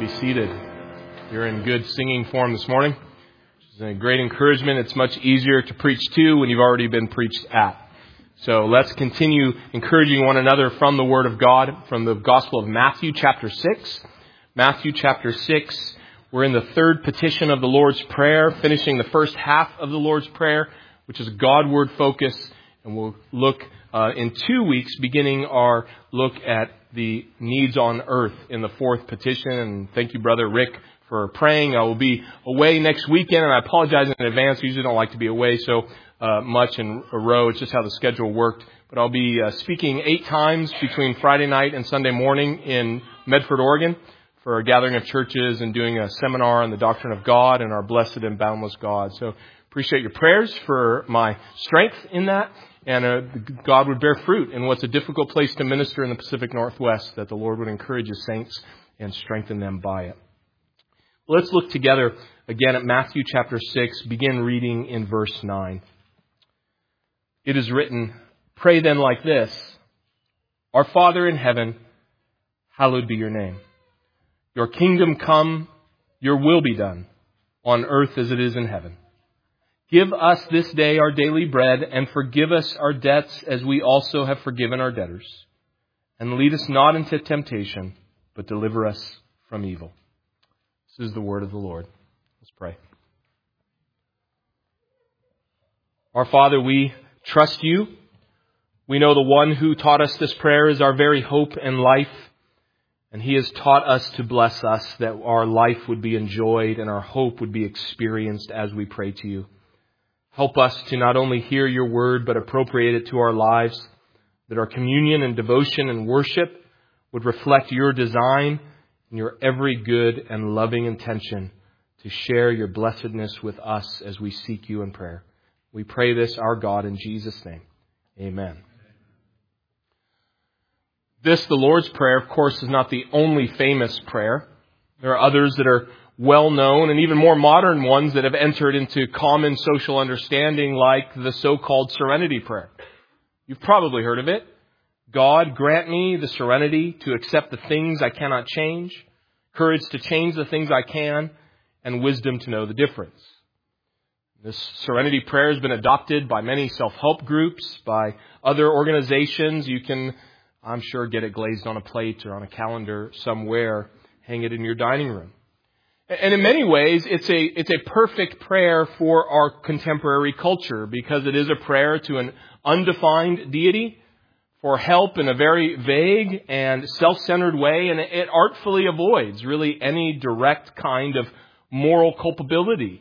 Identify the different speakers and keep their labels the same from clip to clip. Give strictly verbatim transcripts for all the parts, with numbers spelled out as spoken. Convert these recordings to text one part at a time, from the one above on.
Speaker 1: Be seated. You're in good singing form this morning, which is a great encouragement. It's much easier to preach to when you've already been preached at. So let's continue encouraging one another from the Word of God, from the Gospel of Matthew chapter six. Matthew chapter six, we're in the third petition of the Lord's Prayer, finishing the first half of the Lord's Prayer, which is a God-word focus. And we'll look uh, in two weeks, beginning our look at the needs on earth in the fourth petition. And thank you, Brother Rick, for praying. I will be away next weekend, and I apologize in advance. I usually don't like to be away so uh, much in a row. It's just how the schedule worked. But I'll be uh, speaking eight times between Friday night and Sunday morning in Medford, Oregon, for a gathering of churches and doing a seminar on the doctrine of God and our blessed and boundless God. So appreciate your prayers for my strength in that. And uh, God would bear fruit in what's a difficult place to minister in the Pacific Northwest, that the Lord would encourage His saints and strengthen them by it. Let's look together again at Matthew chapter six, begin reading in verse nine. It is written, "Pray then like this, Our Father in heaven, hallowed be your name. Your kingdom come, your will be done, on earth as it is in heaven. Give us this day our daily bread, and forgive us our debts as we also have forgiven our debtors. And lead us not into temptation, but deliver us from evil." This is the word of the Lord. Let's pray. Our Father, we trust you. We know the one who taught us this prayer is our very hope and life. And He has taught us to bless us, that our life would be enjoyed and our hope would be experienced as we pray to you. Help us to not only hear your word, but appropriate it to our lives, that our communion and devotion and worship would reflect your design and your every good and loving intention to share your blessedness with us as we seek you in prayer. We pray this, our God, in Jesus' name. Amen. This, the Lord's Prayer, of course, is not the only famous prayer. There are others that are well-known and even more modern ones that have entered into common social understanding, like the so-called serenity prayer. You've probably heard of it. God, grant me the serenity to accept the things I cannot change, courage to change the things I can, and wisdom to know the difference. This serenity prayer has been adopted by many self-help groups, by other organizations. You can, I'm sure, get it glazed on a plate or on a calendar somewhere, hang it in your dining room. And in many ways, it's a it's a perfect prayer for our contemporary culture, because it is a prayer to an undefined deity for help in a very vague and self-centered way, and it artfully avoids really any direct kind of moral culpability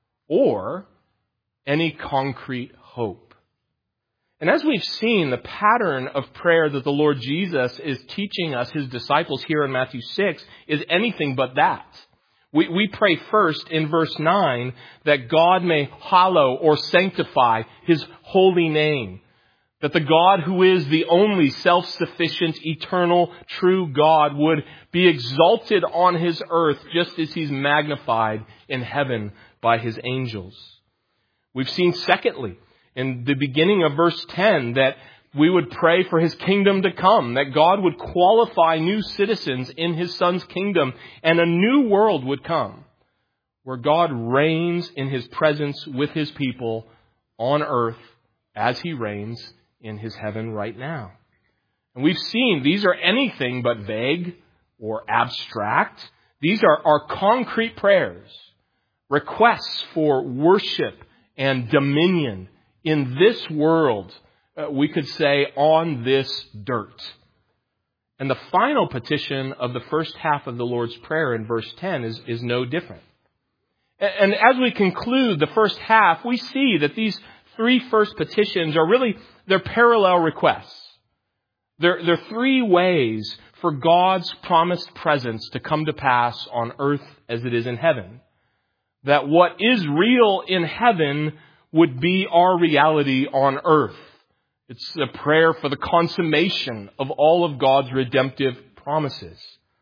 Speaker 1: or any concrete hope. And as we've seen, the pattern of prayer that the Lord Jesus is teaching us, His disciples here in Matthew six, is anything but that. We, we pray first in verse nine that God may hallow or sanctify His holy name. That the God who is the only self-sufficient, eternal, true God would be exalted on His earth just as He's magnified in heaven by His angels. We've seen secondly, in the beginning of verse ten, that we would pray for His kingdom to come, that God would qualify new citizens in His Son's kingdom, and a new world would come where God reigns in His presence with His people on earth as He reigns in His heaven right now. And we've seen these are anything but vague or abstract. These are our concrete prayers, requests for worship and dominion in this world. Uh, we could say on this dirt. And the final petition of the first half of the Lord's Prayer in verse ten is, is no different. And, and as we conclude the first half, we see that these three first petitions are really, they're parallel requests. They're, they're three ways for God's promised presence to come to pass on earth as it is in heaven. That what is real in heaven would be our reality on earth. It's a prayer for the consummation of all of God's redemptive promises.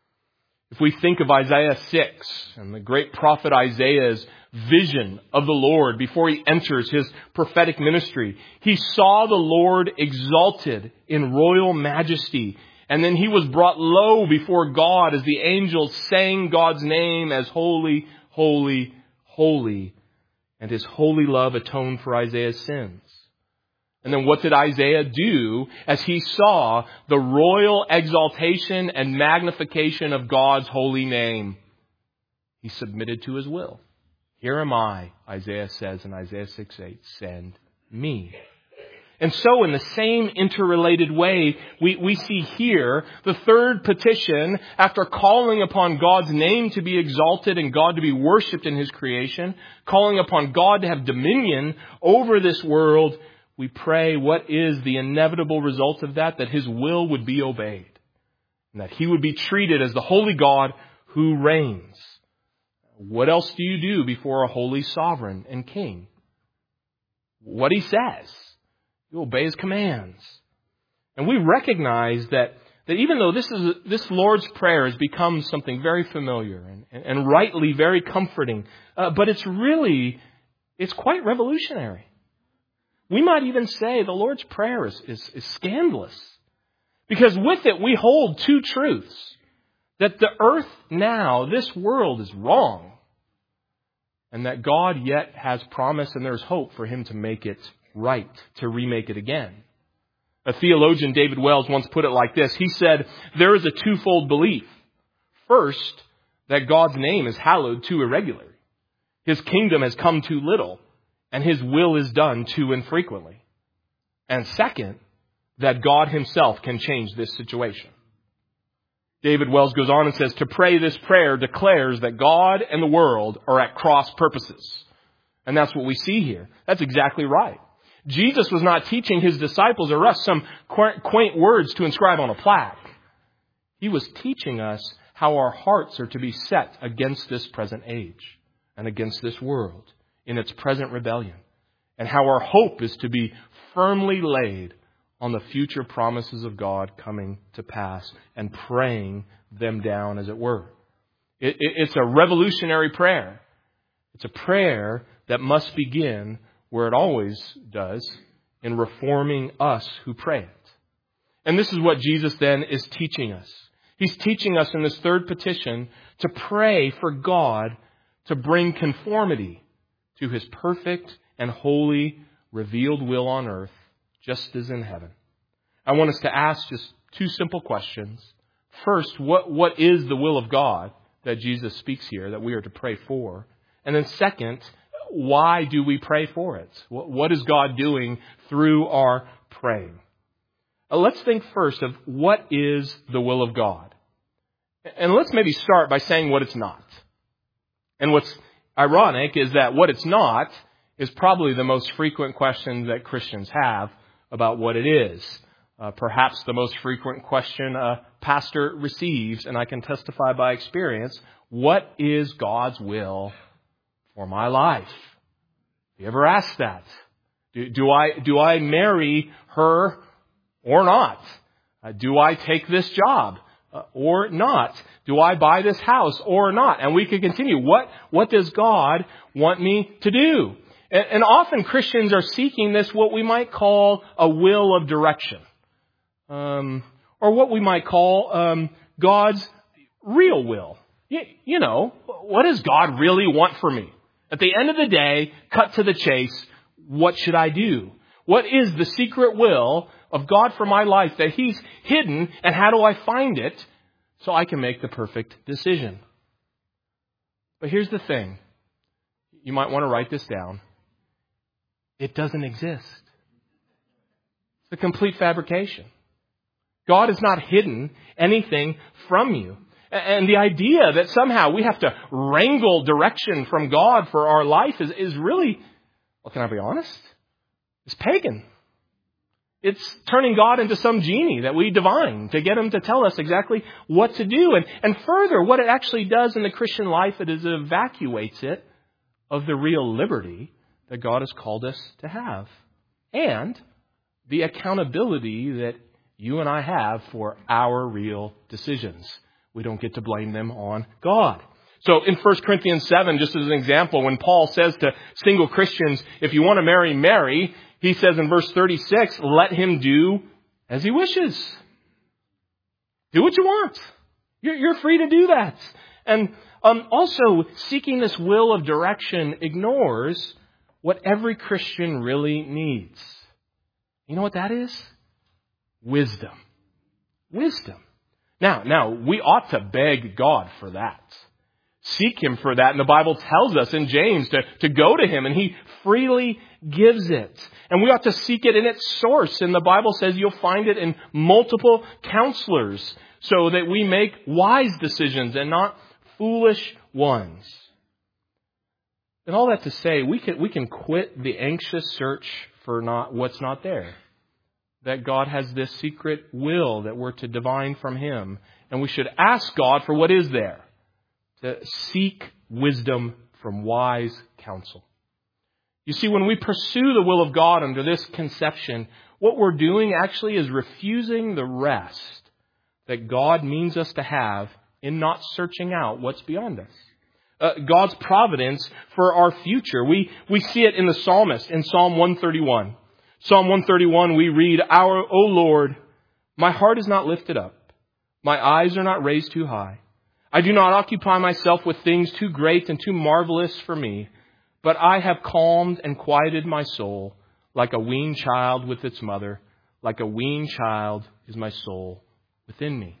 Speaker 1: If we think of Isaiah six and the great prophet Isaiah's vision of the Lord before he enters his prophetic ministry, he saw the Lord exalted in royal majesty And then he was brought low before God as the angels sang God's name as holy, holy, holy. And his holy love atoned for Isaiah's sins. And then what did Isaiah do as he saw the royal exaltation and magnification of God's holy name? He submitted to his will. Here am I, Isaiah says in Isaiah six eight, send me. And so in the same interrelated way, we, we see here the third petition after calling upon God's name to be exalted and God to be worshipped in his creation, calling upon God to have dominion over this world. We pray, what is the inevitable result of that? That his will would be obeyed. And that he would be treated as the holy God who reigns. What else do you do before a holy sovereign and king? What he says. You obey his commands. And we recognize that, that even though this is this Lord's Prayer has become something very familiar and, and, and rightly very comforting, uh, but it's really, it's quite revolutionary. We might even say the Lord's Prayer is, is, is scandalous. Because with it we hold two truths. That the earth now, this world, is wrong. And that God yet has promise and there's hope for him to make it right, to remake it again. A theologian, David Wells, once put it like this. He said, there is a twofold belief. First, that God's name is hallowed too irregularly. His kingdom has come too little. And his will is done too infrequently. And second, that God himself can change this situation. David Wells goes on and says, to pray this prayer declares that God and the world are at cross purposes. And that's what we see here. That's exactly right. Jesus was not teaching his disciples or us some quaint words to inscribe on a plaque. He was teaching us how our hearts are to be set against this present age and against this world in its present rebellion, and how our hope is to be firmly laid on the future promises of God coming to pass and praying them down, as it were. It, it, it's a revolutionary prayer. It's a prayer that must begin where it always does, in reforming us who pray it. And this is what Jesus then is teaching us. He's teaching us in this third petition to pray for God to bring conformity to his perfect and holy revealed will on earth, just as in heaven. I want us to ask just two simple questions. First, what, what is the will of God that Jesus speaks here that we are to pray for? And then second, why do we pray for it? What, what is God doing through our praying? Uh, let's think first of what is the will of God. And let's maybe start by saying what it's not. And what's ironic is that what it's not is probably the most frequent question that Christians have about what it is. Uh, perhaps the most frequent question a pastor receives, and I can testify by experience, what is God's will for my life? Have you ever asked that? Do, do I do I marry her or not? Uh, do I take this job uh, or not? Do I buy this house or not? And we could continue. What, what does God want me to do? And, and often Christians are seeking this, what we might call a will of direction. Um, or what we might call um, God's real will. You, you know, what does God really want for me? At the end of the day, cut to the chase, what should I do? What is the secret will of God for my life that he's hidden, and how do I find it so I can make the perfect decision? But here's the thing. You might want to write this down. It doesn't exist. It's a complete fabrication. God has not hidden anything from you. And the idea that somehow we have to wrangle direction from God for our life is, is really, well, can I be honest? It's pagan. It's turning God into some genie that we divine to get him to tell us exactly what to do. And, and further, what it actually does in the Christian life, it is it evacuates it of the real liberty that God has called us to have. And the accountability that you and I have for our real decisions. We don't get to blame them on God. So in First Corinthians seven, just as an example, when Paul says to single Christians, if you want to marry Mary, he says in verse thirty-six, let him do as he wishes. Do what you want. You're, you're free to do that. And um, also, seeking this will of direction ignores what every Christian really needs. You know what that is? Wisdom. Wisdom. Now, now, we ought to beg God for that. Seek Him for that. And the Bible tells us in James to, to go to Him, and He freely gives it. And we ought to seek it in its source. And the Bible says you'll find it in multiple counselors so that we make wise decisions and not foolish ones. And all that to say, we can, we can quit the anxious search for not what's not there. That God has this secret will that we're to divine from Him. And we should ask God for what is there. To seek wisdom from wise counsel. You see, when we pursue the will of God under this conception, what we're doing actually is refusing the rest that God means us to have in not searching out what's beyond us. Uh, God's providence for our future. We, we see it in the psalmist in Psalm one thirty-one. Psalm one thirty-one, we read, Our, O Lord, my heart is not lifted up. My eyes are not raised too high. I do not occupy myself with things too great and too marvelous for me, but I have calmed and quieted my soul like a weaned child with its mother. Like a weaned child is my soul within me.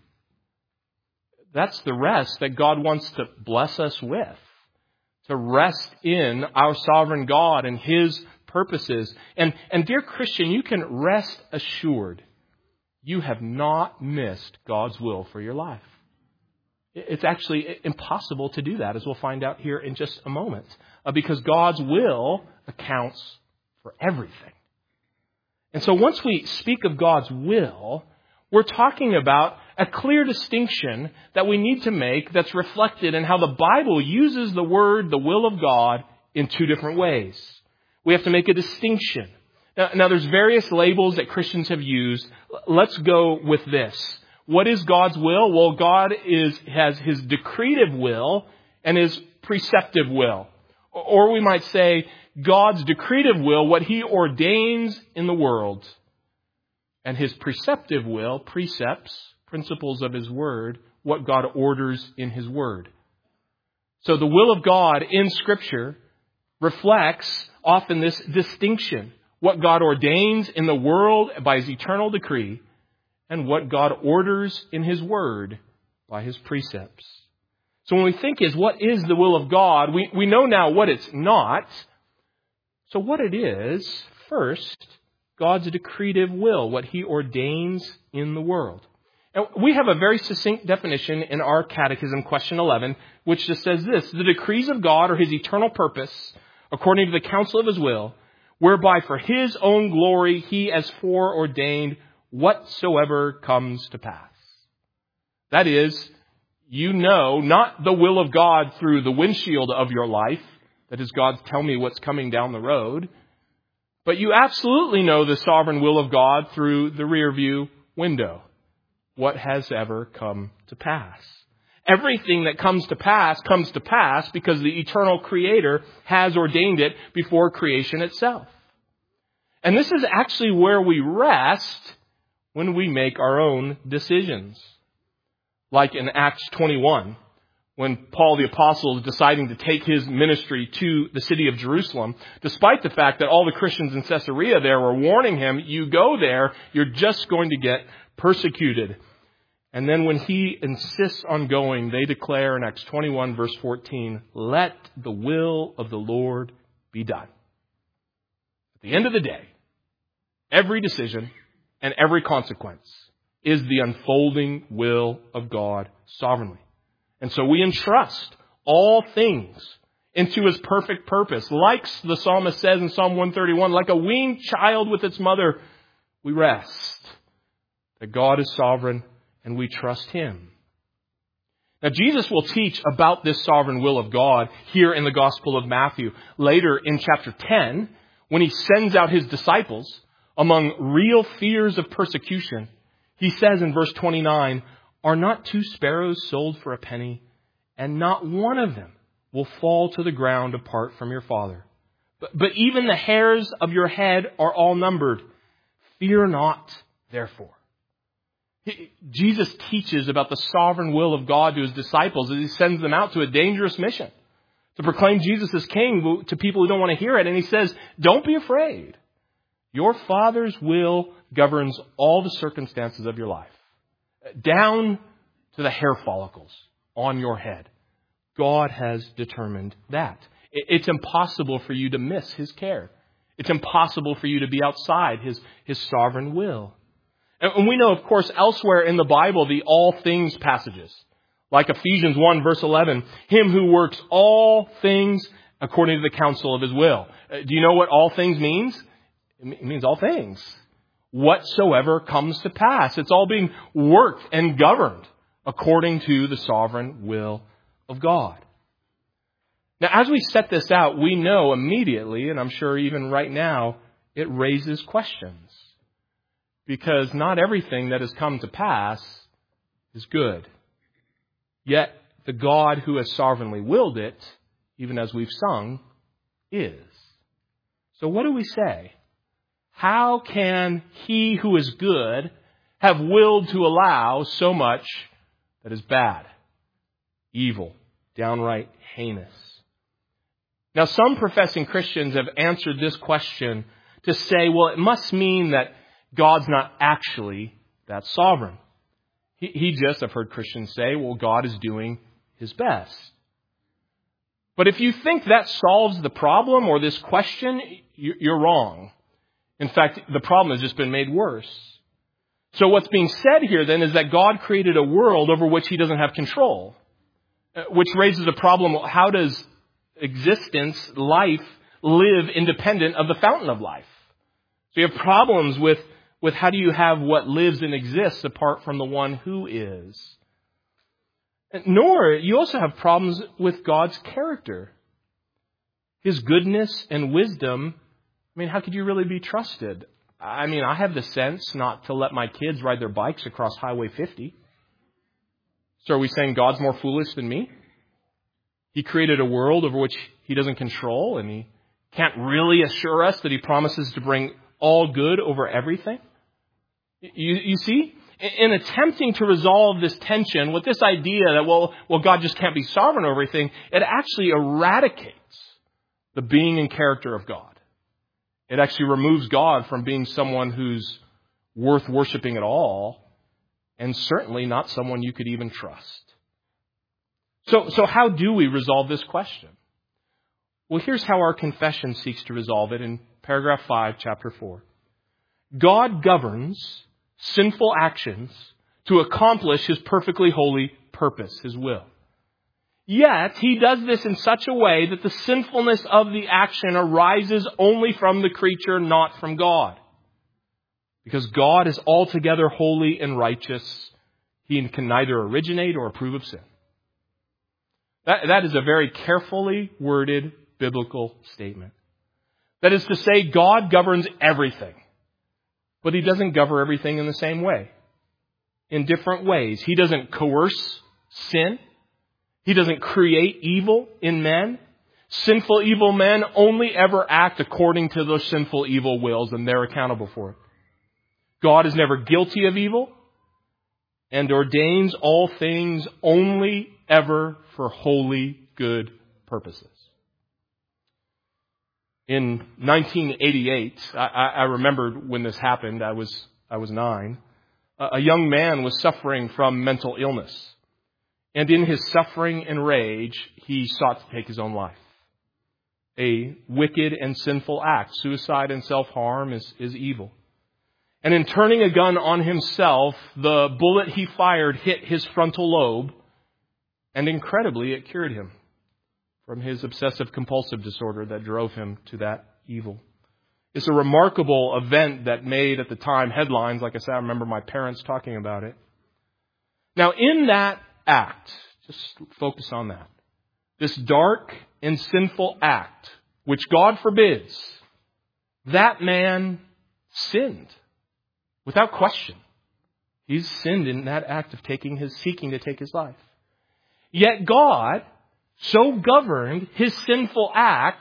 Speaker 1: That's the rest that God wants to bless us with. To rest in our sovereign God and His purposes. And, and dear Christian, you can rest assured you have not missed God's will for your life. It's actually impossible to do that, as we'll find out here in just a moment. Uh, because God's will accounts for everything. And so once we speak of God's will, we're talking about a clear distinction that we need to make that's reflected in how the Bible uses the word, the will of God, in two different ways. We have to make a distinction. Now, now there's various labels that Christians have used. Let's go with this. What is God's will? Well, God is has His decretive will and His preceptive will. Or we might say God's decretive will, what He ordains in the world. And His preceptive will, precepts, principles of His Word, what God orders in His Word. So the will of God in Scripture reflects often this distinction. What God ordains in the world by His eternal decree, and what God orders in His Word by His precepts. So when we think is, what is the will of God? We, we know now what it's not. So what it is, first, God's decretive will, what He ordains in the world. And we have a very succinct definition in our catechism, question eleven, which just says this: the decrees of God are His eternal purpose, according to the counsel of His will, whereby for His own glory He has foreordained whatsoever comes to pass. That is, you know not the will of God through the windshield of your life, that is, God tell me what's coming down the road, but you absolutely know the sovereign will of God through the rear view window. What has ever come to pass? Everything that comes to pass comes to pass because the eternal Creator has ordained it before creation itself. And this is actually where we rest when we make our own decisions. Like in Acts twenty-one, when Paul the Apostle is deciding to take his ministry to the city of Jerusalem, despite the fact that all the Christians in Caesarea there were warning him, you go there, you're just going to get persecuted. And then when he insists on going, they declare in Acts twenty-one, verse fourteen, let the will of the Lord be done. At the end of the day, every decision and every consequence is the unfolding will of God sovereignly. And so we entrust all things into His perfect purpose. Like the psalmist says in Psalm one thirty-one, like a weaned child with its mother, we rest that God is sovereign and we trust Him. Now, Jesus will teach about this sovereign will of God here in the Gospel of Matthew. Later in chapter ten, when He sends out His disciples among real fears of persecution, He says in verse twenty-nine, are not two sparrows sold for a penny, and not one of them will fall to the ground apart from your Father? But, but even the hairs of your head are all numbered. Fear not, therefore. He, Jesus teaches about the sovereign will of God to his disciples as he sends them out to a dangerous mission to proclaim Jesus as king to people who don't want to hear it. And he says, don't be afraid. Your Father's will governs all the circumstances of your life, down to the hair follicles on your head. God has determined that. It's impossible for you to miss his care. It's impossible for you to be outside his, his sovereign will. And we know, of course, elsewhere in the Bible, the all things passages, like Ephesians one, verse eleven, him who works all things according to the counsel of his will. Do you know what all things means? It means all things. Whatsoever comes to pass. It's all being worked and governed according to the sovereign will of God. Now, as we set this out, we know immediately, and I'm sure even right now, it raises questions. Because not everything that has come to pass is good. Yet, the God who has sovereignly willed it, even as we've sung, is. So what do we say? How can he who is good have willed to allow so much that is bad, evil, downright heinous? Now, some professing Christians have answered this question to say, well, it must mean that God's not actually that sovereign. He, he just, I've heard Christians say, well, God is doing his best. But if you think that solves the problem or this question, you're wrong. In fact, the problem has just been made worse. So what's being said here then is that God created a world over which he doesn't have control, which raises a problem. How does existence, life, live independent of the fountain of life? So you have problems with, with how do you have what lives and exists apart from the one who is. Nor, you also have problems with God's character. His goodness and wisdom, I mean, how could you really be trusted? I mean, I have the sense not to let my kids ride their bikes across Highway fifty. So are we saying God's more foolish than me? He created a world over which he doesn't control, and he can't really assure us that he promises to bring all good over everything. You, you see, in attempting to resolve this tension with this idea that, well, well, God just can't be sovereign over everything, it actually eradicates the being and character of God. It actually removes God from being someone who's worth worshiping at all, and certainly not someone you could even trust. So, so how do we resolve this question? Well, here's how our confession seeks to resolve it in paragraph five, chapter four. God governs sinful actions to accomplish his perfectly holy purpose, his will. Yet, he does this in such a way that the sinfulness of the action arises only from the creature, not from God. Because God is altogether holy and righteous, he can neither originate or approve of sin. That, that is a very carefully worded biblical statement. That is to say, God governs everything. But he doesn't govern everything in the same way. In different ways. He doesn't coerce sin. He doesn't create evil in men. Sinful, evil men only ever act according to those sinful, evil wills, and they're accountable for it. God is never guilty of evil and ordains all things only ever for holy, good purposes. In nineteen eighty-eight, I, I remembered when this happened. I was I was nine. A young man was suffering from mental illness. And in his suffering and rage, he sought to take his own life. A wicked and sinful act. Suicide and self-harm is, is evil. And in turning a gun on himself, the bullet he fired hit his frontal lobe. And incredibly, it cured him from his obsessive-compulsive disorder that drove him to that evil. It's a remarkable event that made, at the time, headlines. Like I said, I remember my parents talking about it. Now, in that act, just focus on that, this dark and sinful act, which God forbids, that man sinned without question. He's sinned in that act of taking his, seeking to take his life. Yet God so governed his sinful act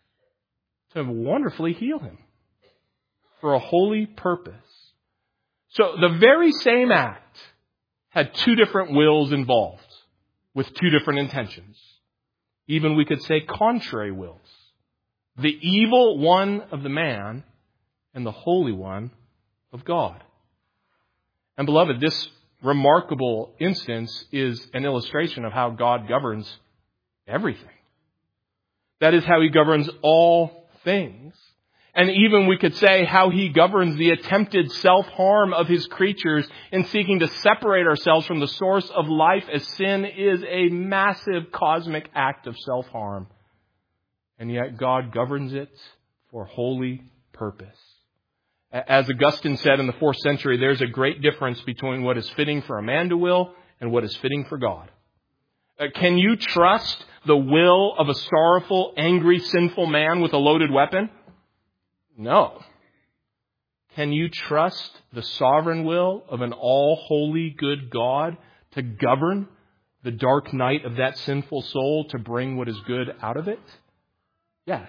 Speaker 1: to wonderfully heal him for a holy purpose. So the very same act had two different wills involved with two different intentions. Even we could say contrary wills. The evil one of the man and the holy one of God. And beloved, this remarkable instance is an illustration of how God governs everything. That is how He governs all things. And even we could say how He governs the attempted self-harm of His creatures in seeking to separate ourselves from the source of life, as sin is a massive cosmic act of self-harm. And yet God governs it for holy purpose. As Augustine said in the fourth century, there's a great difference between what is fitting for a man to will and what is fitting for God. Uh, can you trust the will of a sorrowful, angry, sinful man with a loaded weapon? No. Can you trust the sovereign will of an all-holy, good God to govern the dark night of that sinful soul to bring what is good out of it? Yes.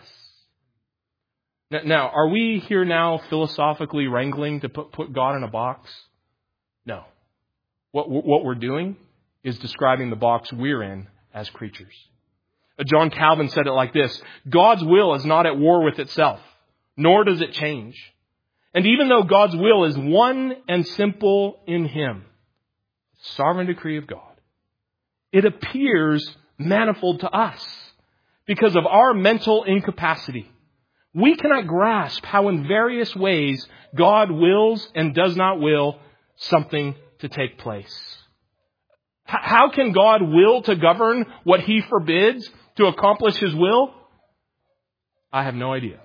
Speaker 1: Now, are we here now philosophically wrangling to put, put God in a box? No. What, what we're doing is describing the box we're in as creatures. John Calvin said it like this: God's will is not at war with itself, nor does it change. And even though God's will is one and simple in Him, sovereign decree of God, it appears manifold to us because of our mental incapacity. We cannot grasp how in various ways God wills and does not will something to take place. How can God will to govern what He forbids to accomplish His will? I have no idea.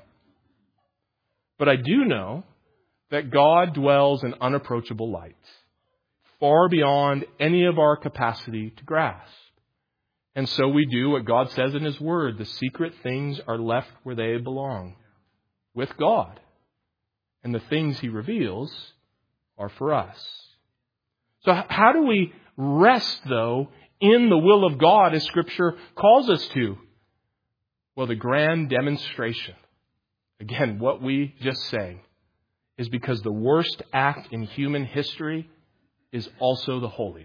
Speaker 1: But I do know that God dwells in unapproachable light, far beyond any of our capacity to grasp. And so we do what God says in His Word. The secret things are left where they belong, with God. And the things He reveals are for us. So how do we rest, though, in the will of God as Scripture calls us to? Well, the grand demonstration, again, what we just sang, is because the worst act in human history is also the holiest.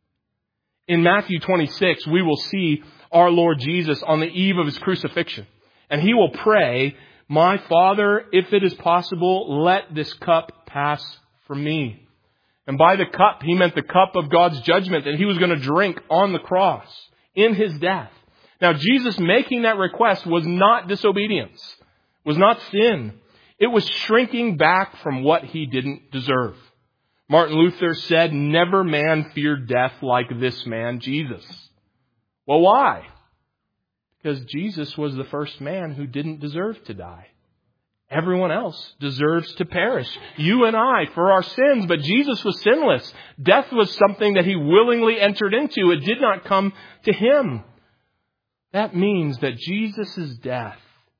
Speaker 1: In Matthew twenty-six, we will see our Lord Jesus on the eve of His crucifixion. And He will pray, "My Father, if it is possible, let this cup pass from me." And by the cup, He meant the cup of God's judgment that He was going to drink on the cross in His death. Now, Jesus making that request was not disobedience, was not sin. It was shrinking back from what He didn't deserve. Martin Luther said, "Never man feared death like this man, Jesus." Well, why? Because Jesus was the first man who didn't deserve to die. Everyone else deserves to perish. You and I for our sins, but Jesus was sinless. Death was something that He willingly entered into. It did not come to Him. That means that Jesus' death,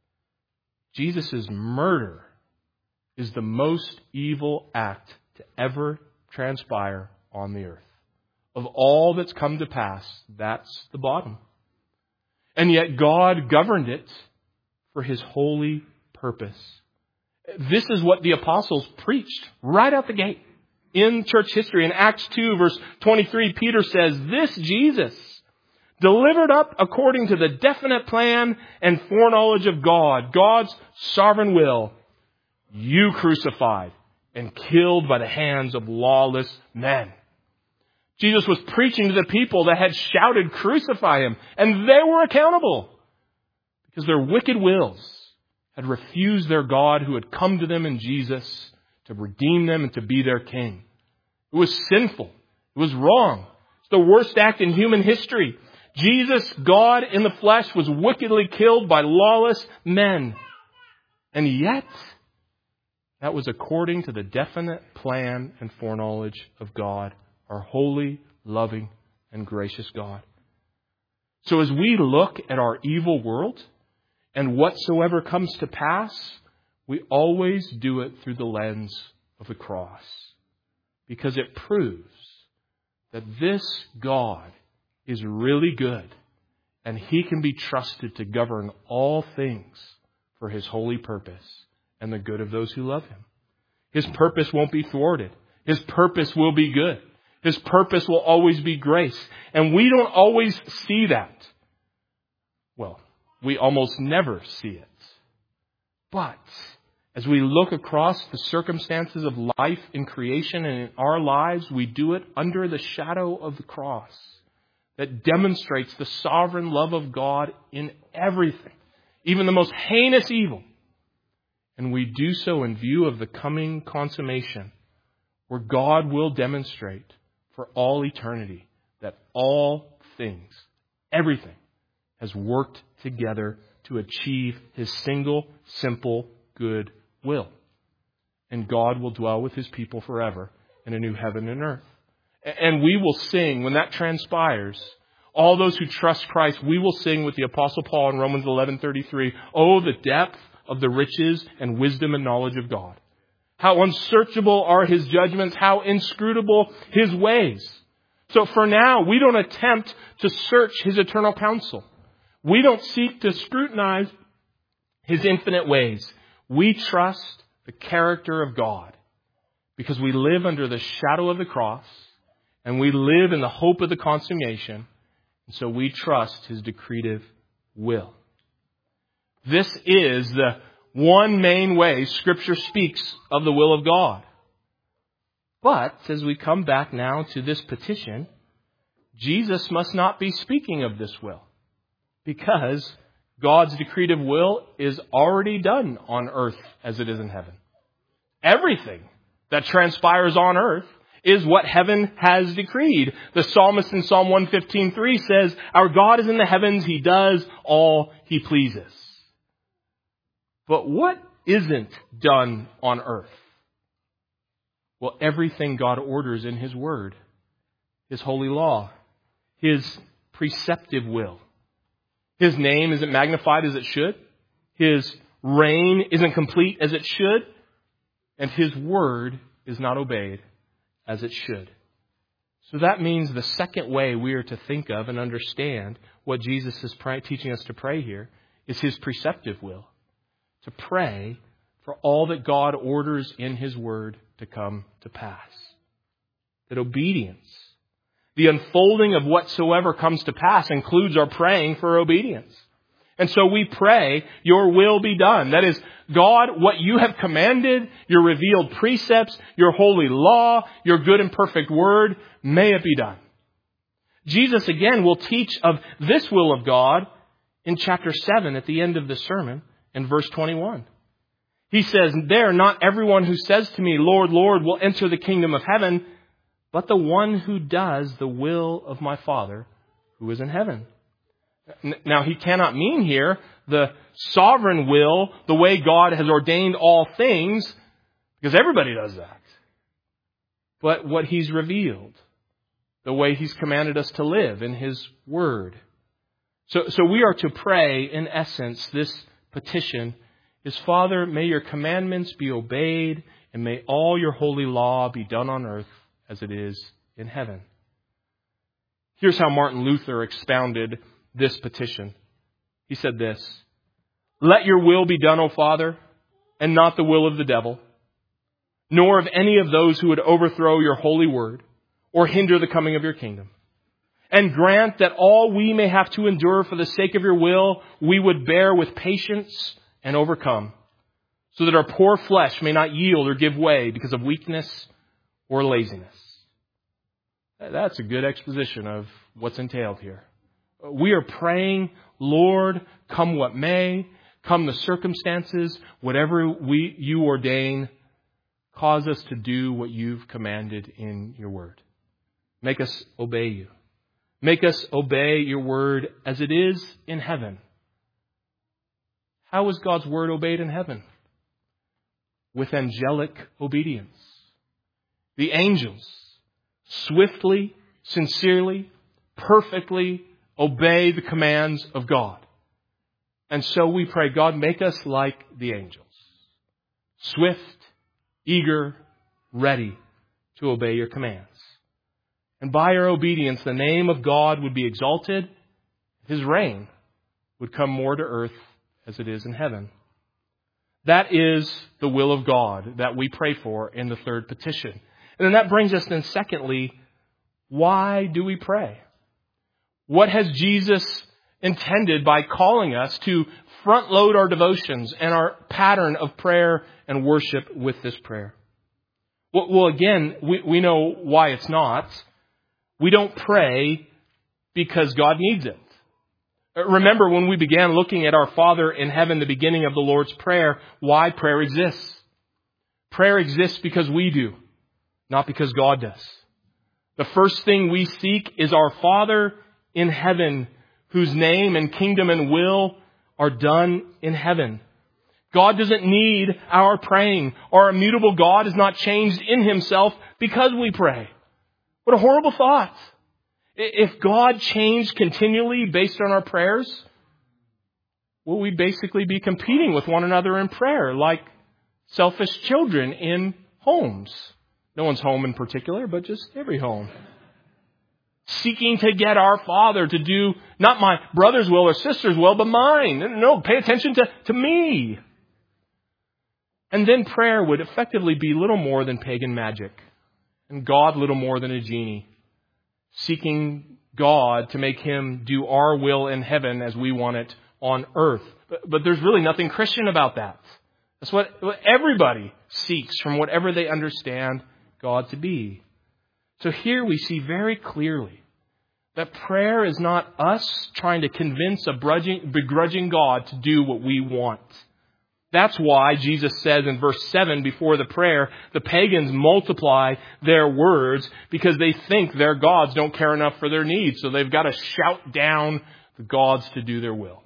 Speaker 1: Jesus' murder, is the most evil act to ever transpire on the earth. Of all that's come to pass, that's the bottom. And yet God governed it for His holy purpose. This is what the apostles preached right out the gate in church history. In Acts two, verse twenty-three, Peter says, "This Jesus, delivered up according to the definite plan and foreknowledge of God, God's sovereign will, you crucified and killed by the hands of lawless men." Jesus was preaching to the people that had shouted, "Crucify Him," and they were accountable because their wicked wills had refused their God who had come to them in Jesus to redeem them and to be their King. It was sinful. It was wrong. It's the worst act in human history. Jesus, God in the flesh, was wickedly killed by lawless men. And yet, that was according to the definite plan and foreknowledge of God, our holy, loving, and gracious God. So as we look at our evil world, and whatsoever comes to pass, we always do it through the lens of the cross. Because it proves that this God is really good, and He can be trusted to govern all things for His holy purpose and the good of those who love Him. His purpose won't be thwarted. His purpose will be good. His purpose will always be grace. And we don't always see that. Well, we almost never see it. But as we look across the circumstances of life in creation and in our lives, we do it under the shadow of the cross that demonstrates the sovereign love of God in everything, even the most heinous evil. And we do so in view of the coming consummation, where God will demonstrate for all eternity that all things, everything, has worked together to achieve His single, simple, good will. And God will dwell with His people forever in a new heaven and earth. And we will sing, when that transpires, all those who trust Christ, we will sing with the Apostle Paul in Romans eleven thirty-three, "Oh, the depth of the riches and wisdom and knowledge of God. How unsearchable are His judgments, how inscrutable His ways." So for now, we don't attempt to search His eternal counsel. We don't seek to scrutinize His infinite ways. We trust the character of God because we live under the shadow of the cross and we live in the hope of the consummation. And so we trust His decretive will. This is the one main way Scripture speaks of the will of God. But as we come back now to this petition, Jesus must not be speaking of this will, because God's decretive will is already done on earth as it is in heaven. Everything that transpires on earth is what heaven has decreed. The psalmist in Psalm one fifteen three says, "Our God is in the heavens, He does all He pleases." But what isn't done on earth? Well, everything God orders in His Word, His holy law, His preceptive will. His name isn't magnified as it should. His reign isn't complete as it should. And His Word is not obeyed as it should. So that means the second way we are to think of and understand what Jesus is pray, teaching us to pray here is His preceptive will. To pray for all that God orders in His Word to come to pass. That obedience, the unfolding of whatsoever comes to pass, includes our praying for obedience. And so we pray, "Your will be done." That is, God, what You have commanded, Your revealed precepts, Your holy law, Your good and perfect word, may it be done. Jesus again will teach of this will of God in chapter seven at the end of the sermon in verse twenty-one. He says there, "Not everyone who says to me, 'Lord, Lord,' will enter the kingdom of heaven, but the one who does the will of my Father who is in heaven." Now, he cannot mean here the sovereign will, the way God has ordained all things, because everybody does that. But what He's revealed, the way He's commanded us to live in His Word. So, so we are to pray, in essence, this petition is, "Father, may Your commandments be obeyed, and may all Your holy law be done on earth as it is in heaven." Here's how Martin Luther expounded this petition. He said this: "Let Your will be done, O Father, and not the will of the devil, nor of any of those who would overthrow Your holy word or hinder the coming of Your kingdom. And grant that all we may have to endure for the sake of Your will, we would bear with patience and overcome, so that our poor flesh may not yield or give way because of weakness or laziness." That's a good exposition of what's entailed here. We are praying, "Lord, come what may, come the circumstances, whatever we You ordain, cause us to do what You've commanded in Your word. Make us obey You. Make us obey Your word as it is in heaven." How is God's word obeyed in heaven? With angelic obedience. The angels swiftly, sincerely, perfectly obey the commands of God. And so we pray, "God, make us like the angels. Swift, eager, ready to obey Your commands. And by our obedience, the name of God would be exalted. His reign would come more to earth as it is in heaven." That is the will of God that we pray for in the third petition. And then that brings us then secondly, why do we pray? What has Jesus intended by calling us to front load our devotions and our pattern of prayer and worship with this prayer? Well, again, we, we know why it's not. We don't pray because God needs it. Remember when we began looking at our Father in heaven, the beginning of the Lord's Prayer, why prayer exists. Prayer exists because we do, not because God does. The first thing we seek is our Father in heaven, whose name and kingdom and will are done in heaven. God doesn't need our praying. Our immutable God is not changed in himself because we pray. What a horrible thought. If God changed continually based on our prayers, will we basically be competing with one another in prayer like selfish children in homes? No one's home in particular, but just every home. Seeking to get our Father to do not my brother's will or sister's will, but mine. No, pay attention to, to me. And then prayer would effectively be little more than pagan magic, and God little more than a genie, seeking God to make him do our will in heaven as we want it on earth. But, but there's really nothing Christian about that. That's what, what everybody seeks from whatever they understand God to be. So here we see very clearly that prayer is not us trying to convince a begrudging God to do what we want. That's why Jesus says in verse seven before the prayer, the pagans multiply their words because they think their gods don't care enough for their needs. So they've got to shout down the gods to do their will.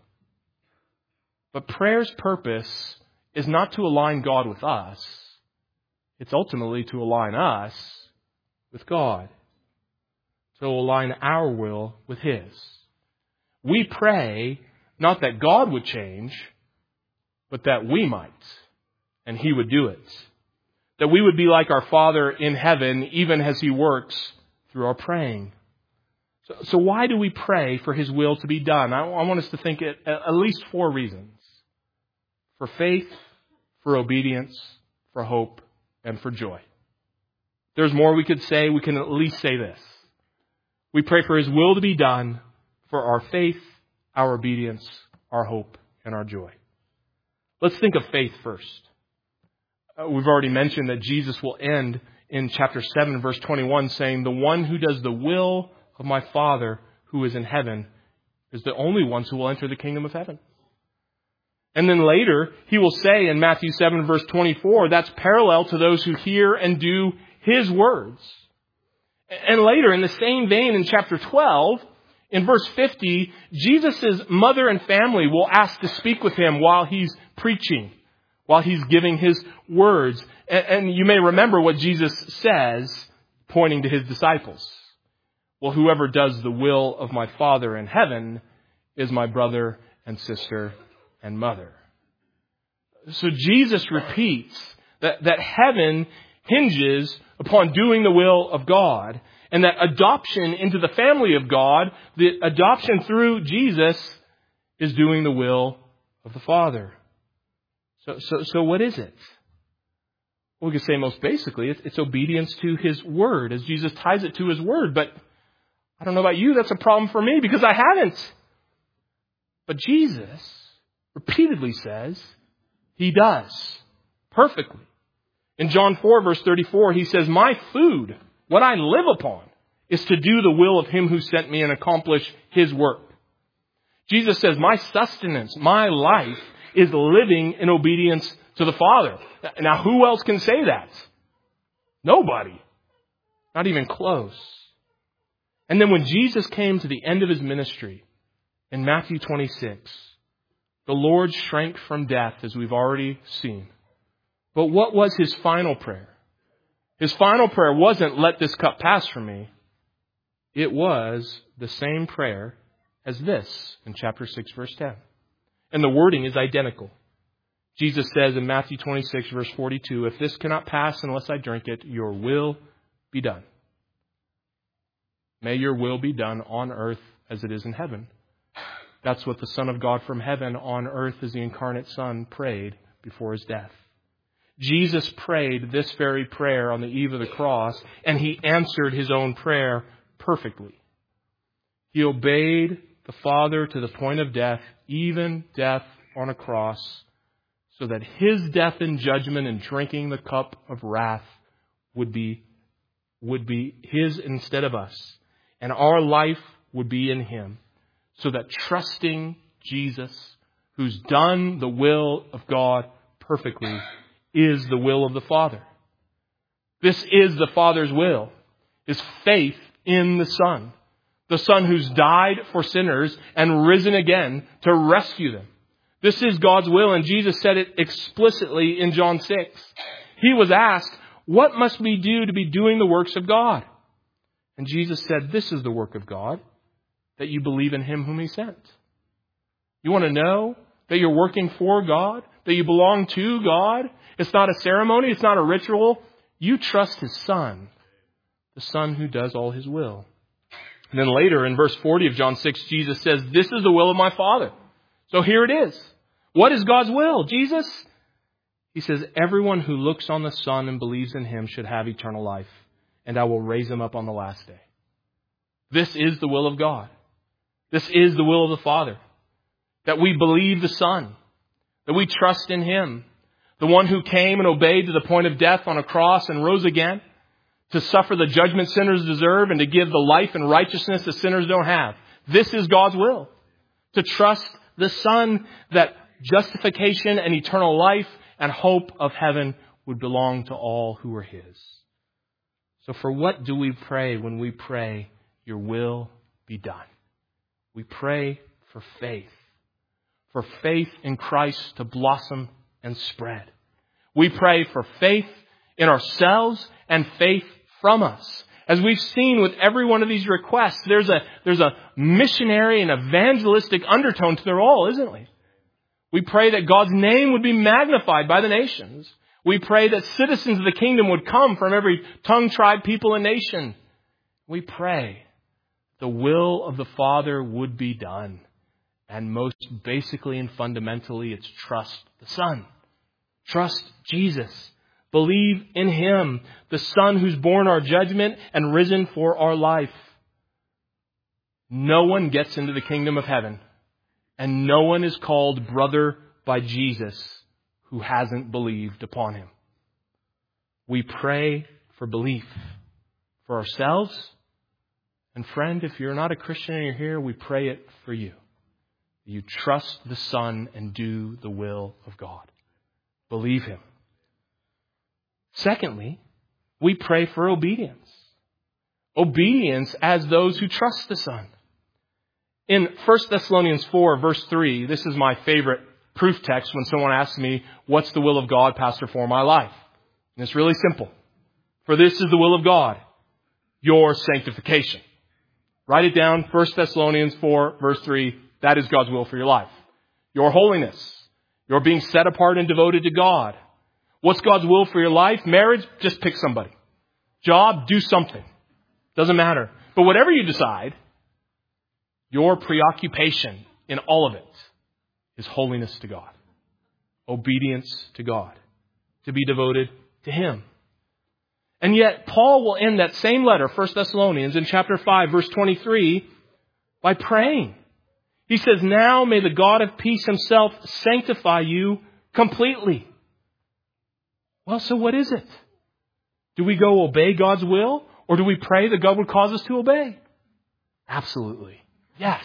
Speaker 1: But prayer's purpose is not to align God with us. It's ultimately to align us with God. To align our will with his. We pray not that God would change, but that we might, and he would do it. That we would be like our Father in heaven, even as he works through our praying. So, so why do we pray for his will to be done? I, I want us to think at, at least four reasons. For faith, for obedience, for hope, and for joy. There's more we could say. We can at least say this. We pray for his will to be done for our faith, our obedience, our hope, and our joy. Let's think of faith first. Uh, we've already mentioned that Jesus will end in chapter seven, verse twenty-one, saying, "The one who does the will of my Father who is in heaven is the only ones who will enter the kingdom of heaven." And then later, he will say in Matthew seven, verse twenty-four, that's parallel to those who hear and do his words. And later, in the same vein, in chapter twelve, in verse fifty, Jesus' mother and family will ask to speak with him while he's preaching, while he's giving his words. And you may remember what Jesus says, pointing to his disciples. Well, whoever does the will of my Father in heaven is my brother and sister and mother. So Jesus repeats that, that heaven hinges upon doing the will of God, and that adoption into the family of God, the adoption through Jesus, is doing the will of the Father. So, so, so what is it? Well, we could say most basically, it's, it's obedience to his word, as Jesus ties it to his word. But I don't know about you, that's a problem for me because I haven't. But Jesus repeatedly says he does perfectly. In John four, verse thirty-four, he says, "My food, what I live upon, is to do the will of him who sent me and accomplish his work." Jesus says, my sustenance, my life is living in obedience to the Father. Now, who else can say that? Nobody. Not even close. And then when Jesus came to the end of his ministry, in Matthew twenty-six, the Lord shrank from death, as we've already seen. But what was his final prayer? His final prayer wasn't, "Let this cup pass from me." It was the same prayer as this in chapter six, verse ten. And the wording is identical. Jesus says in Matthew twenty-six, verse forty-two, "If this cannot pass unless I drink it, your will be done. May your will be done on earth as it is in heaven." That's what the Son of God from heaven on earth as the incarnate Son prayed before his death. Jesus prayed this very prayer on the eve of the cross, and he answered his own prayer perfectly. He obeyed the Father to the point of death, even death on a cross, so that his death and judgment and drinking the cup of wrath would be, would be his instead of us. And our life would be in him. So that trusting Jesus, who's done the will of God perfectly, is the will of the Father. This is the Father's will, is faith in the Son. The Son who's died for sinners and risen again to rescue them. This is God's will, and Jesus said it explicitly in John six. He was asked, what must we do to be doing the works of God? And Jesus said, this is the work of God, that you believe in him whom he sent. You want to know that you're working for God, that you belong to God? It's not a ceremony, it's not a ritual. You trust his Son, the Son who does all his will. And then later in verse forty of John six, Jesus says, this is the will of my Father. So here it is. What is God's will? Jesus? He says, everyone who looks on the Son and believes in him should have eternal life, and I will raise him up on the last day. This is the will of God. This is the will of the Father. That we believe the Son. That we trust in him. The one who came and obeyed to the point of death on a cross and rose again to suffer the judgment sinners deserve and to give the life and righteousness that sinners don't have. This is God's will. To trust the Son, that justification and eternal life and hope of heaven would belong to all who are his. So for what do we pray when we pray, your will be done? We pray for faith. For faith in Christ to blossom and spread. We pray for faith in ourselves and faith from us. As we've seen with every one of these requests, there's a, there's a missionary and evangelistic undertone to them all, isn't it? We pray that God's name would be magnified by the nations. We pray that citizens of the kingdom would come from every tongue, tribe, people, and nation. We pray the will of the Father would be done. And most basically and fundamentally, it's trust the Son. Trust Jesus. Believe in him, the Son who's borne our judgment and risen for our life. No one gets into the kingdom of heaven, and no one is called brother by Jesus who hasn't believed upon him. We pray for belief for ourselves. And friend, if you're not a Christian and you're here, we pray it for you. You trust the Son and do the will of God. Believe him. Secondly, we pray for obedience. Obedience as those who trust the Son. In First Thessalonians four, verse three, this is my favorite proof text when someone asks me, what's the will of God, Pastor, for my life? And it's really simple. For this is the will of God, your sanctification. Write it down, First Thessalonians four, verse three. That is God's will for your life. Your holiness. Your being set apart and devoted to God. What's God's will for your life? Marriage, just pick somebody. Job, do something. Doesn't matter. But whatever you decide, your preoccupation in all of it is holiness to God. Obedience to God. To be devoted to him. And yet, Paul will end that same letter, First Thessalonians, in chapter five, verse twenty-three, by praying. He says, now may the God of peace himself sanctify you completely. Well, so what is it? Do we go obey God's will? Or do we pray that God would cause us to obey? Absolutely. Yes.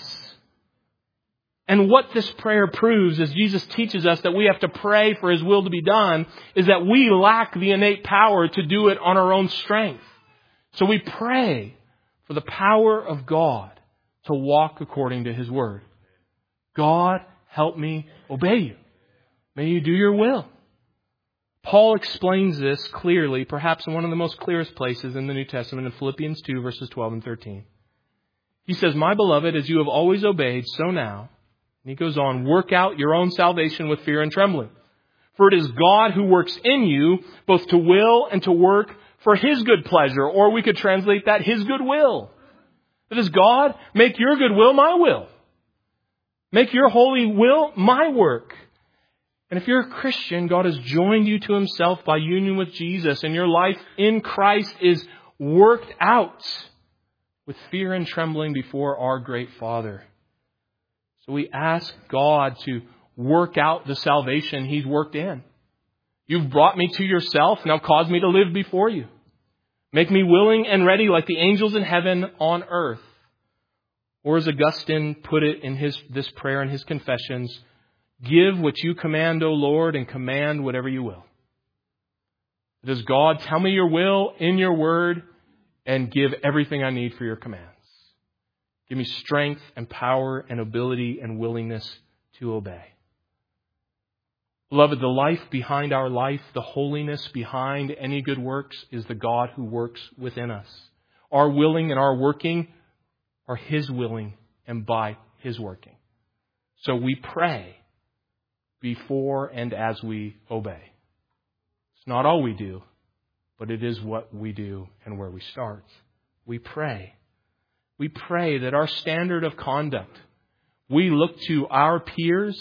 Speaker 1: And what this prayer proves, as Jesus teaches us that we have to pray for his will to be done, is that we lack the innate power to do it on our own strength. So we pray for the power of God to walk according to his word. God, help me obey you. May you do your will. Paul explains this clearly, perhaps in one of the most clearest places in the New Testament, in Philippians two, verses twelve and thirteen. He says, my beloved, as you have always obeyed, so now, and he goes on, work out your own salvation with fear and trembling. For it is God who works in you, both to will and to work for his good pleasure. Or we could translate that, his good will. It is God, make your good will my will. Make your holy will my work. And if you're a Christian, God has joined you to himself by union with Jesus, and your life in Christ is worked out with fear and trembling before our great Father. So we ask God to work out the salvation he's worked in. You've brought me to yourself, now cause me to live before you. Make me willing and ready like the angels in heaven on earth. Or as Augustine put it in his this prayer in his Confessions, give what you command, O Lord, and command whatever you will. Does God tell me your will in your word and give everything I need for your commands? Give me strength and power and ability and willingness to obey. Beloved, the life behind our life, the holiness behind any good works is the God who works within us. Our willing and our working are his willing and by his working. So we pray before and as we obey. It's not all we do, but it is what we do and where we start. We pray. We pray that our standard of conduct, we look to our peers,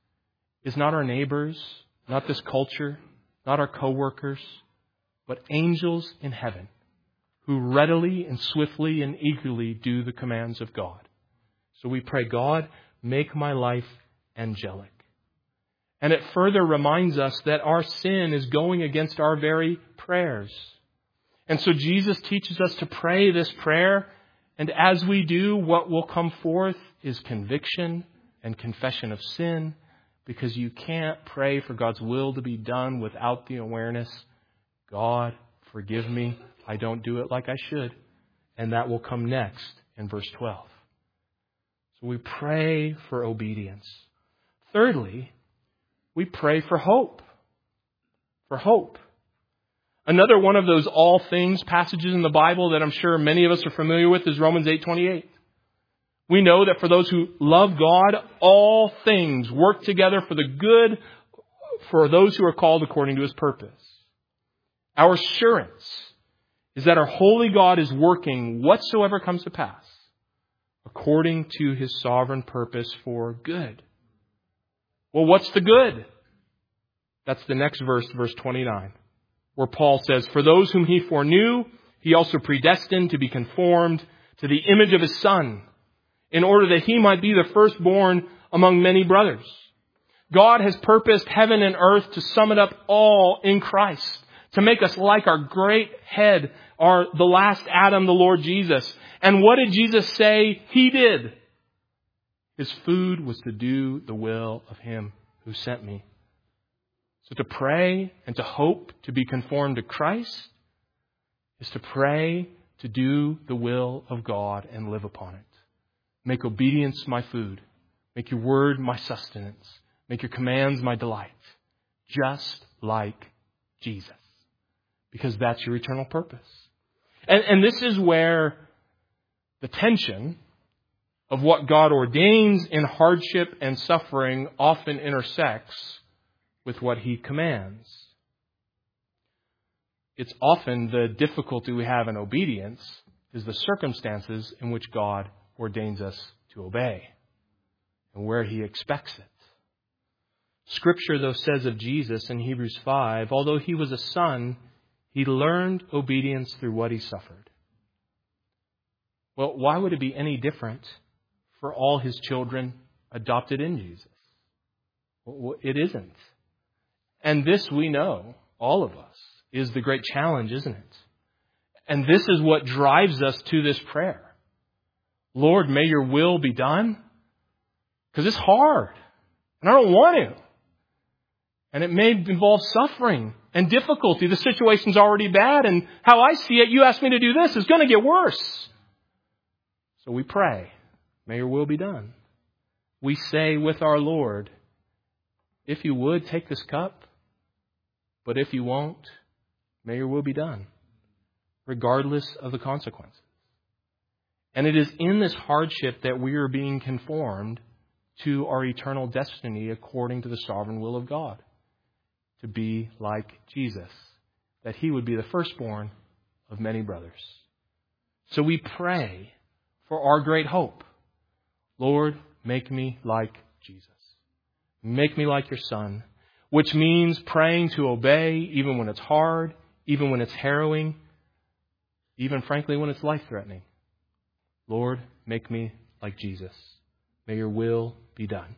Speaker 1: is not our neighbors, not this culture, not our co-workers, but angels in heaven who readily and swiftly and eagerly do the commands of God. So we pray, God, make my life angelic. And it further reminds us that our sin is going against our very prayers. And so Jesus teaches us to pray this prayer. And as we do, what will come forth is conviction and confession of sin, because you can't pray for God's will to be done without the awareness, God, forgive me, I don't do it like I should. And that will come next in verse twelve. So we pray for obedience. Thirdly, we pray for hope. For hope. Another one of those all things passages in the Bible that I'm sure many of us are familiar with is Romans eight twenty-eight. We know that for those who love God, all things work together for the good for those who are called according to his purpose. Our assurance is that our holy God is working whatsoever comes to pass according to his sovereign purpose for good. Well, what's the good? That's the next verse, verse twenty-nine, where Paul says, for those whom he foreknew, he also predestined to be conformed to the image of his Son, in order that he might be the firstborn among many brothers. God has purposed heaven and earth to sum it up all in Christ, to make us like our great head, our the last Adam, the Lord Jesus. And what did Jesus say he did? His food was to do the will of him who sent me. So to pray and to hope to be conformed to Christ is to pray to do the will of God and live upon it. Make obedience my food. Make your word my sustenance. Make your commands my delight. Just like Jesus. Because that's your eternal purpose. And, and this is where the tension of what God ordains in hardship and suffering often intersects with what he commands. It's often the difficulty we have in obedience is the circumstances in which God ordains us to obey and where he expects it. Scripture, though, says of Jesus in Hebrews five, although he was a son, he learned obedience through what he suffered. Well, why would it be any different for all his children adopted in Jesus? Well, it isn't. And this we know, all of us, is the great challenge, isn't it? And this is what drives us to this prayer. Lord, may your will be done. Because it's hard. And I don't want to. And it may involve suffering and difficulty. The situation's already bad. And how I see it, you ask me to do this, it's going to get worse. So we pray, may your will be done. We say with our Lord, if you would, take this cup. But if you won't, may your will be done. Regardless of the consequences. And it is in this hardship that we are being conformed to our eternal destiny according to the sovereign will of God. To be like Jesus. That he would be the firstborn of many brothers. So we pray for our great hope. Lord, make me like Jesus. Make me like your Son. which means praying to obey even when it's hard, even when it's harrowing, even frankly when it's life-threatening. Lord, make me like Jesus. May your will be done.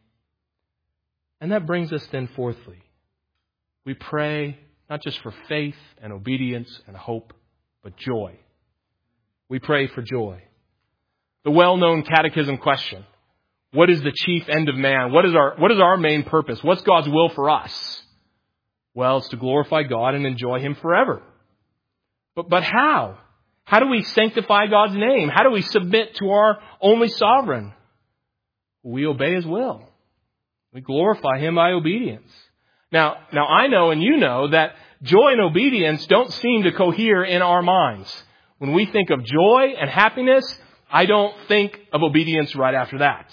Speaker 1: And that brings us then fourthly. We pray not just for faith and obedience and hope, but joy. We pray for joy. The well-known catechism question, what is the chief end of man? What is our, what is our main purpose? What's God's will for us? Well, it's to glorify God and enjoy Him forever. But, but how? How do we sanctify God's name? How do we submit to our only sovereign? We obey His will. We glorify Him by obedience. Now, now I know and you know that joy and obedience don't seem to cohere in our minds. When we think of joy and happiness, I don't think of obedience right after that.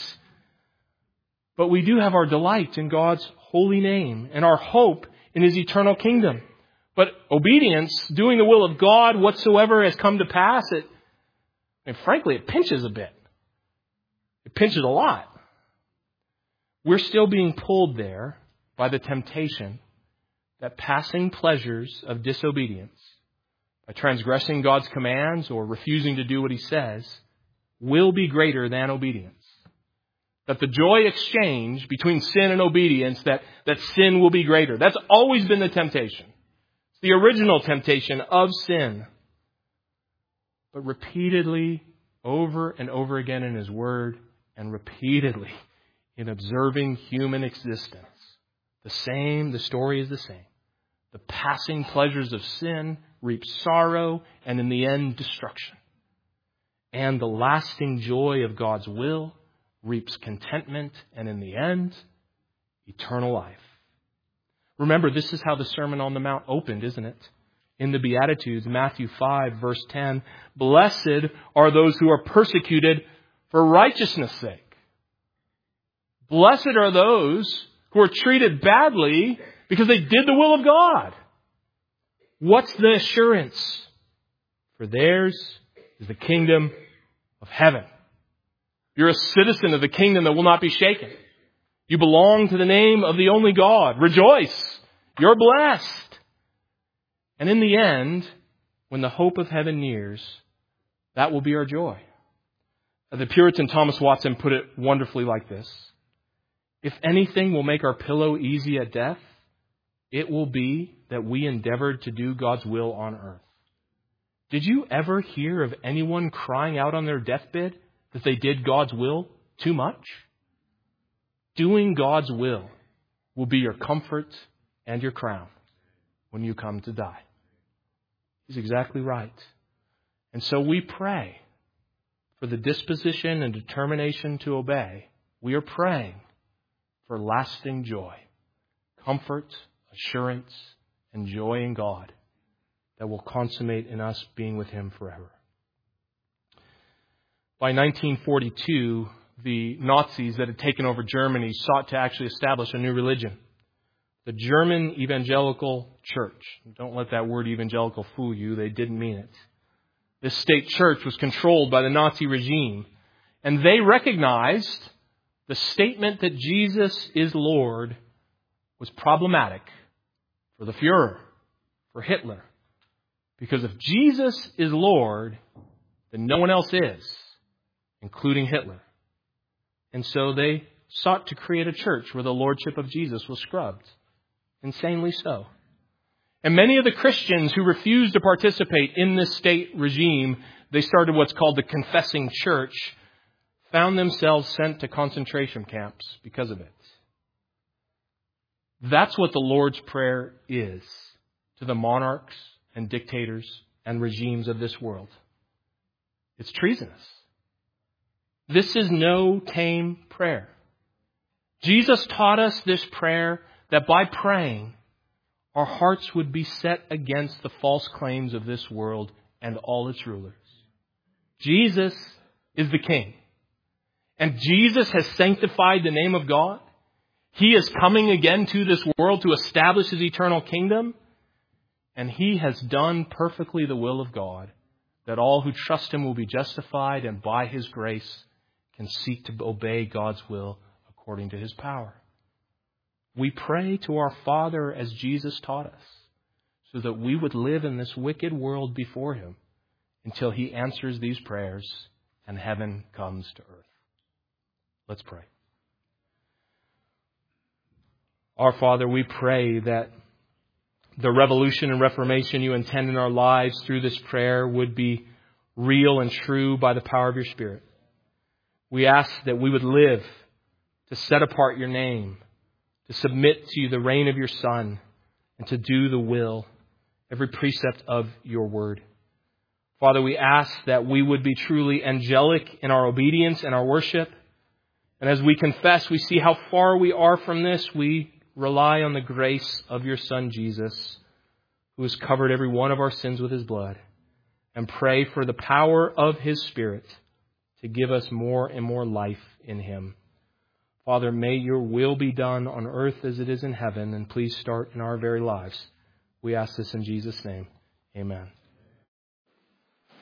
Speaker 1: But we do have our delight in God's holy name and our hope in His eternal kingdom. But obedience, doing the will of God, whatsoever has come to pass, it, and frankly, it pinches a bit. It pinches a lot. We're still being pulled there by the temptation that passing pleasures of disobedience, by transgressing God's commands or refusing to do what He says, will be greater than obedience. That the joy exchange between sin and obedience, that, that sin will be greater. That's always been the temptation. It's the original temptation of sin. But repeatedly, over and over again in His Word, and repeatedly in observing human existence, the same, the story is the same. The passing pleasures of sin reap sorrow and in the end destruction. And the lasting joy of God's will reaps contentment and in the end, eternal life. Remember, this is how the Sermon on the Mount opened, isn't it? In the Beatitudes, Matthew five, verse ten, blessed are those who are persecuted for righteousness' sake. Blessed are those who are treated badly because they did the will of God. What's the assurance? For theirs is the kingdom of heaven. You're a citizen of the kingdom that will not be shaken. You belong to the name of the only God. Rejoice. You're blessed. And in the end, when the hope of heaven nears, that will be our joy. The Puritan Thomas Watson put it wonderfully like this. If anything will make our pillow easy at death, it will be that we endeavored to do God's will on earth. Did you ever hear of anyone crying out on their deathbed that they did God's will too much? Doing God's will will be your comfort and your crown when you come to die. He's exactly right. And so we pray for the disposition and determination to obey. We are praying for lasting joy, comfort, assurance, and joy in God that will consummate in us being with Him forever. By nineteen forty-two, the Nazis that had taken over Germany sought to actually establish a new religion, the German Evangelical Church. Don't let that word evangelical fool you. They didn't mean it. This state church was controlled by the Nazi regime, and they recognized the statement that Jesus is Lord was problematic for the Fuhrer, for Hitler. Because if Jesus is Lord, then no one else is, including Hitler. And so they sought to create a church where the lordship of Jesus was scrubbed. Insanely so. And many of the Christians who refused to participate in this state regime, they started what's called the Confessing Church, found themselves sent to concentration camps because of it. That's what the Lord's Prayer is to the monarchs and dictators and regimes of this world. It's treasonous. This is no tame prayer. Jesus taught us this prayer that by praying, our hearts would be set against the false claims of this world and all its rulers. Jesus is the King. And Jesus has sanctified the name of God. He is coming again to this world to establish His eternal kingdom. And He has done perfectly the will of God, that all who trust Him will be justified and by His grace can seek to obey God's will according to His power. We pray to our Father as Jesus taught us, so that we would live in this wicked world before Him until He answers these prayers and heaven comes to earth. Let's pray. Our Father, we pray that the revolution and reformation you intend in our lives through this prayer would be real and true by the power of your Spirit. We ask that we would live to set apart your name, to submit to you the reign of your Son, and to do the will, every precept of your word. Father, we ask that we would be truly angelic in our obedience and our worship. And as we confess, we see how far we are from this. We rely on the grace of your Son, Jesus, who has covered every one of our sins with his blood, and pray for the power of his Spirit to give us more and more life in him. Father, may your will be done on earth as it is in heaven, and please start in our very lives. We ask this in Jesus' name. Amen.